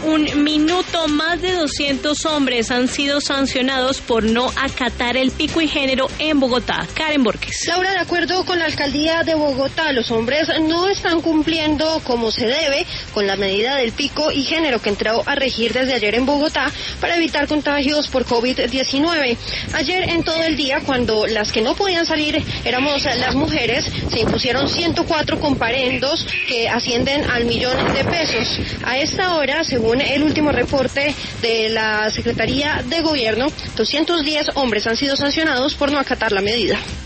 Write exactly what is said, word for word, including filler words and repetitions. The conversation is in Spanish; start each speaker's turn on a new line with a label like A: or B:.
A: un minuto, más de doscientos hombres han sido sancionados por no acatar el pico y género en Bogotá. Karen Borges.
B: Laura, de acuerdo con la alcaldía de Bogotá, los hombres no están cumpliendo como se debe con la medida del pico y género que entró a regir desde ayer en Bogotá para evitar contagios por COVID diecinueve. Ayer en todo el día, cuando las que no podían salir éramos las mujeres, se impusieron ciento cuatro comparendos que ascienden al millón de pesos. A esta hora, según el último reporte de la Secretaría de Gobierno, doscientos diez hombres han sido sancionados por no acatar la medida.